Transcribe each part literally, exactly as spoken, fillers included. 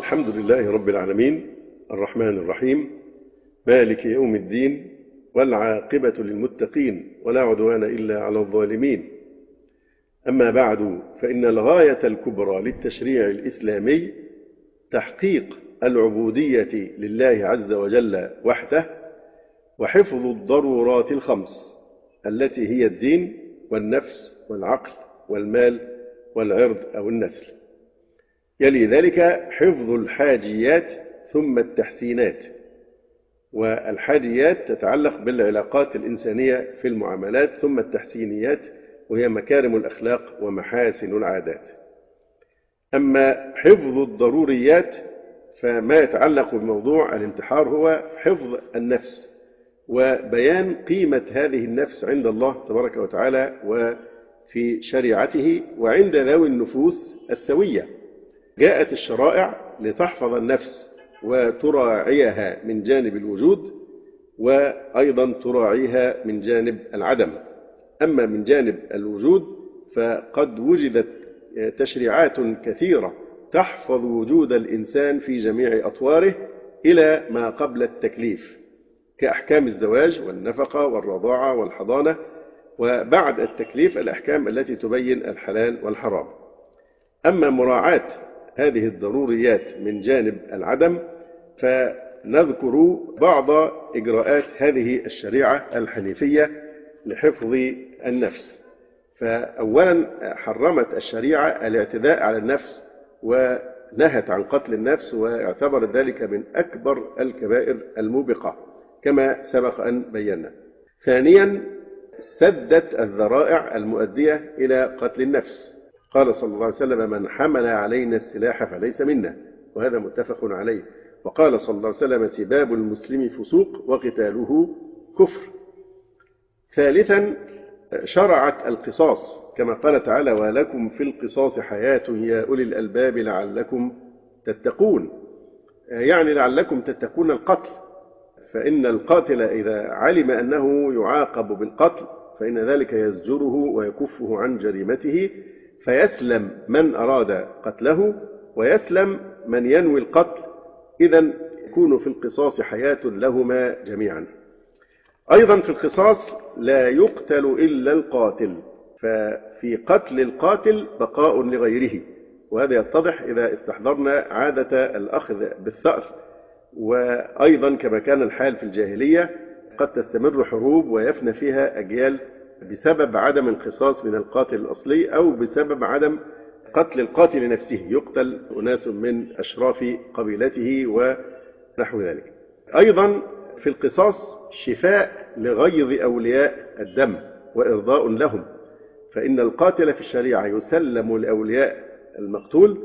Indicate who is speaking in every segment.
Speaker 1: الحمد لله رب العالمين الرحمن الرحيم مالك يوم الدين والعاقبة للمتقين ولا عدوان إلا على الظالمين. أما بعد، فإن الغاية الكبرى للتشريع الإسلامي تحقيق العبودية لله عز وجل وحده، وحفظ الضرورات الخمس التي هي الدين والنفس والعقل والمال والعرض أو النسل. يلي ذلك حفظ الحاجيات ثم التحسينات، والحاجيات تتعلق بالعلاقات الإنسانية في المعاملات، ثم التحسينيات وهي مكارم الأخلاق ومحاسن العادات. أما حفظ الضروريات فما يتعلق بموضوع الانتحار هو حفظ النفس وبيان قيمة هذه النفس عند الله تبارك وتعالى وفي شريعته وعند ذوي النفوس السوية. جاءت الشرائع لتحفظ النفس وتراعيها من جانب الوجود، وأيضا تراعيها من جانب العدم. أما من جانب الوجود فقد وجدت تشريعات كثيرة تحفظ وجود الإنسان في جميع أطواره إلى ما قبل التكليف، كأحكام الزواج والنفقة والرضاعة والحضانة، وبعد التكليف الأحكام التي تبين الحلال والحرام. أما مراعاة هذه الضروريات من جانب العدم فنذكر بعض إجراءات هذه الشريعة الحنيفية لحفظ النفس. فأولا حرمت الشريعة الاعتداء على النفس ونهت عن قتل النفس، واعتبرت ذلك من أكبر الكبائر الموبقة كما سبق أن بينا. ثانيا سدت الذرائع المؤدية إلى قتل النفس. قال صلى الله عليه وسلم: من حمل علينا السلاح فليس منا، وهذا متفق عليه. وقال صلى الله عليه وسلم: سباب المسلم فسوق وقتاله كفر. ثالثا شرعت القصاص كما قال تعالى: ولكم في القصاص حياة يا أولي الألباب لعلكم تتقون، يعني لعلكم تتقون القتل، فإن القاتل إذا علم أنه يعاقب بالقتل فإن ذلك يزجره ويكفه عن جريمته، فيسلم من أراد قتله ويسلم من ينوي القتل. إذن يكون في القصاص حياة لهما جميعا. أيضا في القصاص لا يقتل إلا القاتل، ففي قتل القاتل بقاء لغيره، وهذا يتضح إذا استحضرنا عادة الأخذ بالثأر. وأيضا كما كان الحال في الجاهلية قد تستمر حروب ويفنى فيها أجيال بسبب عدم القصاص من القاتل الأصلي، أو بسبب عدم قتل القاتل نفسه، يقتل أناس من أشراف قبيلته ونحو ذلك. أيضا في القصاص شفاء لغيظ أولياء الدم وإرضاء لهم، فإن القاتل في الشريعة يسلم لأولياء المقتول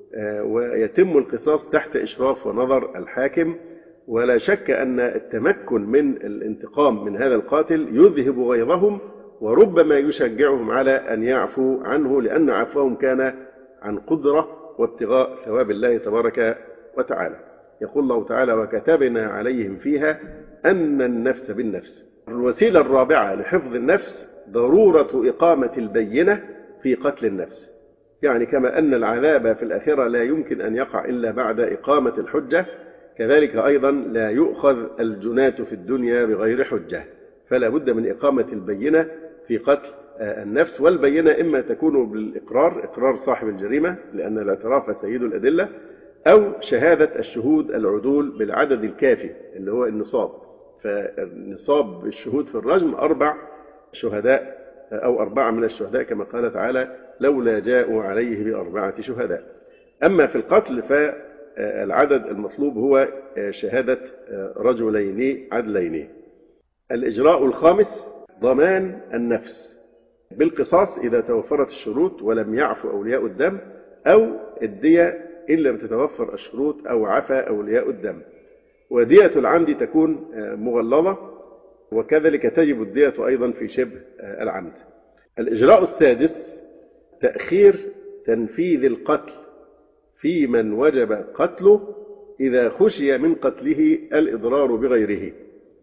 Speaker 1: ويتم القصاص تحت إشراف ونظر الحاكم. ولا شك أن التمكن من الانتقام من هذا القاتل يذهب غيظهم، وربما يشجعهم على أن يعفوا عنه، لأن عفوهم كان عن قدرة وابتغاء ثواب الله تبارك وتعالى. يقول الله تعالى: وكتبنا عليهم فيها أن النفس بالنفس. الوسيلة الرابعة لحفظ النفس ضرورة إقامة البينة في قتل النفس، يعني كما أن العذاب في الآخرة لا يمكن أن يقع إلا بعد إقامة الحجة، كذلك أيضا لا يؤخذ الجنات في الدنيا بغير حجة، فلا بد من إقامة البينة في قتل النفس. والبينة إما تكون بالإقرار، إقرار صاحب الجريمة لأن الاعتراف سيد الأدلة، أو شهادة الشهود العدول بالعدد الكافي اللي هو النصاب. فالنصاب الشهود في الرجم أربع شهداء أو أربعة من الشهداء كما قال تعالى: لولا جاءوا عليه بأربعة شهداء. أما في القتل فالعدد المطلوب هو شهادة رجلين عدلين. الإجراء الخامس ضمان النفس بالقصاص إذا توفرت الشروط ولم يعفو أولياء الدم، أو الدية إن لم تتوفر الشروط أو عفى أولياء الدم. ودية العمد تكون مغلظة، وكذلك تجب الدية أيضا في شبه العمد. الإجراء السادس تأخير تنفيذ القتل في من وجب قتله إذا خشي من قتله الإضرار بغيره.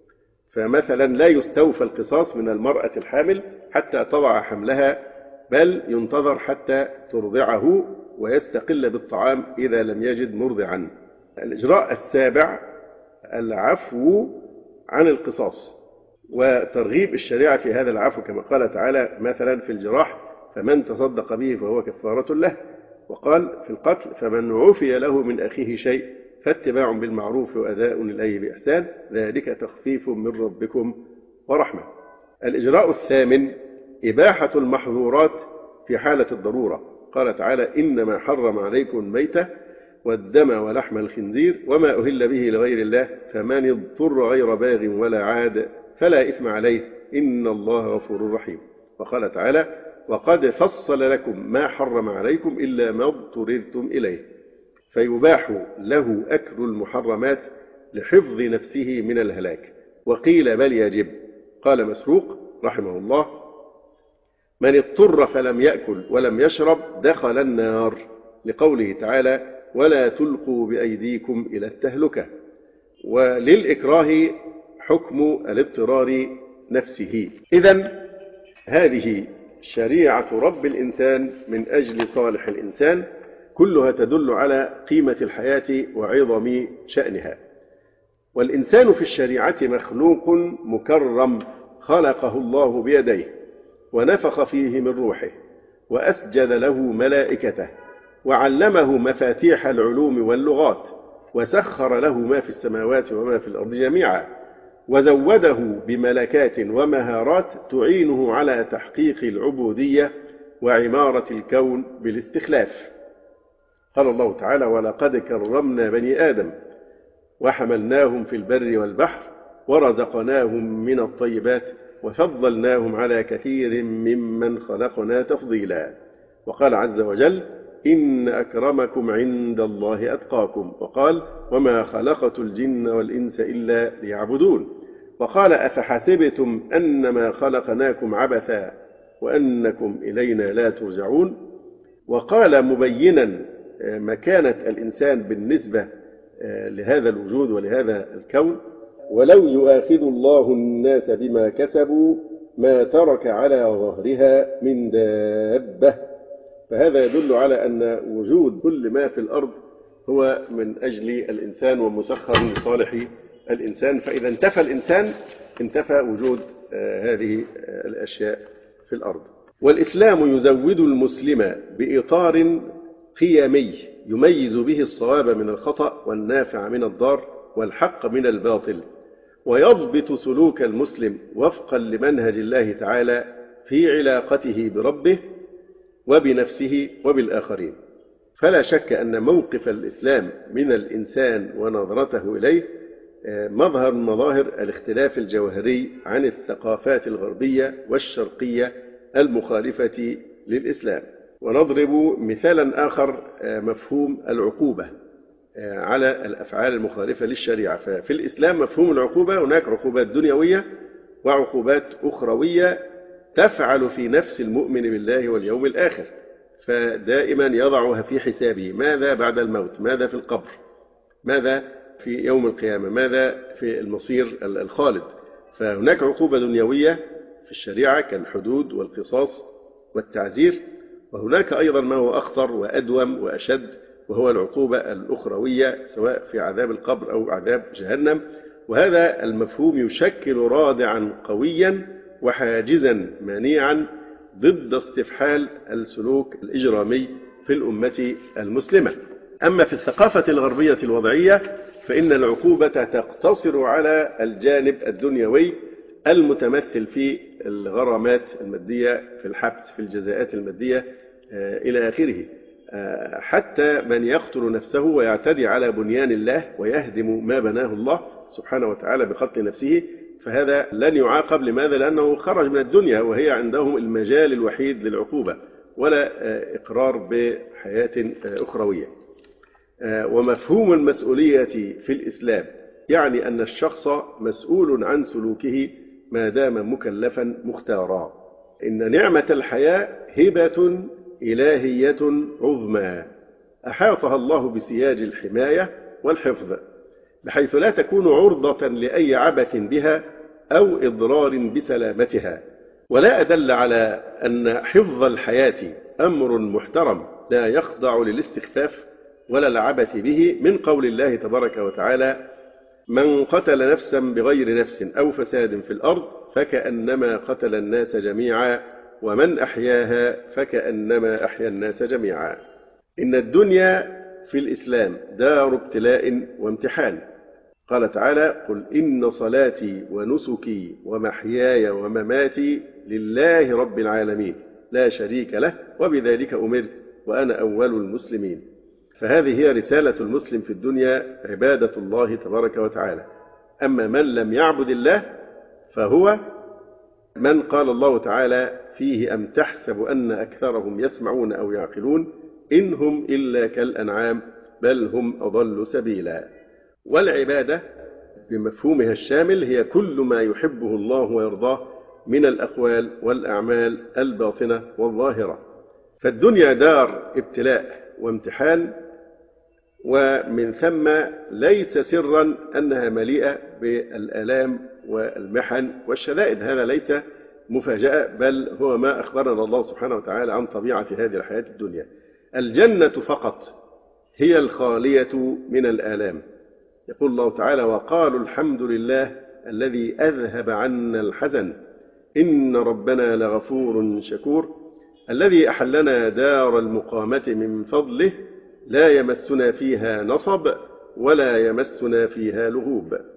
Speaker 1: فمثلا لا يستوفى القصاص من المرأة الحامل حتى تضع حملها، بل ينتظر حتى ترضعه ويستقل بالطعام إذا لم يجد مرضعا. الإجراء السابع العفو عن القصاص وترغيب الشريعة في هذا العفو، كما قال تعالى مثلا في الجراح: فمن تصدق به فهو كفارة له. وقال في القتل: فمن عفي له من أخيه شيء فاتباع بالمعروف وأداء إليه بإحسان ذلك تخفيف من ربكم ورحمة. الإجراء الثامن إباحة المحظورات في حالة الضرورة. قال تعالى: إنما حرم عليكم الميتة والدم ولحم الخنزير وما أهل به لغير الله فمن اضطر غير باغ ولا عاد فلا إثم عليه إن الله غفور رحيم. وقال تعالى: وقد فصل لكم ما حرم عليكم إلا ما اضطررتم إليه. فيباح له أكل المحرمات لحفظ نفسه من الهلاك. وقيل بل يجب. قال مسروق رحمه الله: من اضطر فلم يأكل ولم يشرب دخل النار، لقوله تعالى: ولا تلقوا بأيديكم إلى التهلكة. وللإكراه حكم الاضطرار نفسه. إذن هذه شريعة رب الإنسان من أجل صالح الإنسان، كلها تدل على قيمة الحياة وعظم شأنها. والإنسان في الشريعة مخلوق مكرم خلقه الله بيديه ونفخ فيه من روحه وأسجد له ملائكته وعلمه مفاتيح العلوم واللغات وسخر له ما في السماوات وما في الأرض جميعا وزوده بملكات ومهارات تعينه على تحقيق العبودية وعمارة الكون بالاستخلاف. قال الله تعالى: ولقد كرمنا بني آدم وحملناهم في البر والبحر ورزقناهم من الطيبات وفضلناهم على كثير ممن خلقنا تفضيلا. وقال عز وجل: إن أكرمكم عند الله أتقاكم. وقال: وما خلقت الجن والإنس إلا ليعبدون. وقال: أفحسبتم أنما خلقناكم عبثا وأنكم إلينا لا ترجعون. وقال مبينا مكانة الإنسان بالنسبة لهذا الوجود ولهذا الكون: ولو يؤاخذ الله الناس بما كسبوا ما ترك على ظهرها من دابة. فهذا يدل على أن وجود كل ما في الأرض هو من أجل الإنسان ومسخر لصالح الإنسان، فإذا انتفى الإنسان انتفى وجود هذه الأشياء في الأرض. والإسلام يزود المسلم بإطار قيمي يميز به الصواب من الخطأ والنافع من الضار والحق من الباطل، ويضبط سلوك المسلم وفقا لمنهج الله تعالى في علاقته بربه وبنفسه وبالآخرين. فلا شك أن موقف الإسلام من الإنسان ونظرته إليه مظهر من مظاهر الاختلاف الجوهري عن الثقافات الغربية والشرقية المخالفة للإسلام. ونضرب مثالا آخر: مفهوم العقوبة على الأفعال المخالفة للشريعة. ففي الإسلام مفهوم العقوبة هناك عقوبات دنيوية وعقوبات أخروية تفعل في نفس المؤمن بالله واليوم الآخر، فدائما يضعها في حسابه: ماذا بعد الموت؟ ماذا في القبر؟ ماذا في يوم القيامة؟ ماذا في المصير الخالد؟ فهناك عقوبة دنيوية في الشريعة كالحدود والقصاص والتعزير، وهناك أيضا ما هو أخطر وأدوم وأشد وهو العقوبة الأخروية سواء في عذاب القبر أو عذاب جهنم. وهذا المفهوم يشكل رادعا قويا وحاجزا منيعا ضد استفحال السلوك الإجرامي في الأمة المسلمة. أما في الثقافة الغربية الوضعية فإن العقوبة تقتصر على الجانب الدنيوي المتمثل في الغرامات المادية، في الحبس، في الجزاءات المادية إلى آخره، حتى من يقتل نفسه ويعتدي على بنيان الله ويهدم ما بناه الله سبحانه وتعالى بقتل نفسه، فهذا لن يعاقب. لماذا؟ لأنه خرج من الدنيا وهي عندهم المجال الوحيد للعقوبة، ولا إقرار بحياة أخروية. ومفهوم المسؤولية في الإسلام يعني أن الشخص مسؤول عن سلوكه ما دام مكلفا مختارا. إن نعمة الحياة هبة إلهية عظمى أحاطها الله بسياج الحماية والحفظ، بحيث لا تكون عرضة لأي عبث بها أو إضرار بسلامتها. ولا أدل على أن حفظ الحياة أمر محترم لا يخضع للاستخفاف ولا العبث به، من قول الله تبارك وتعالى: من قتل نفسا بغير نفس أو فساد في الأرض فكأنما قتل الناس جميعا ومن أحياها فكأنما أحيا الناس جميعا. إن الدنيا في الإسلام دار ابتلاء وامتحان. قال تعالى: قل إن صلاتي ونسكي ومحياي ومماتي لله رب العالمين لا شريك له وبذلك أمرت وأنا أول المسلمين. فهذه هي رسالة المسلم في الدنيا، عبادة الله تبارك وتعالى. أما من لم يعبد الله فهو من قال الله تعالى فيه: أم تحسب أن أكثرهم يسمعون أو يعقلون إن هم إلا كالأنعام بل هم أضل سبيلا. والعبادة بمفهومها الشامل هي كل ما يحبه الله ويرضاه من الأقوال والأعمال الباطنة والظاهرة. فالدنيا دار ابتلاء وامتحان، ومن ثم ليس سرا أنها مليئة بالآلام والمحن والشدائد. هذا ليس مفاجأة، بل هو ما أخبرنا الله سبحانه وتعالى عن طبيعة هذه الحياة الدنيا. الجنة فقط هي الخالية من الآلام. يقول الله تعالى: وقالوا الحمد لله الذي أذهب عنا الحزن إن ربنا لغفور شكور الذي أحلنا دار المقامة من فضله لا يمسنا فيها نصب ولا يمسنا فيها لغوب.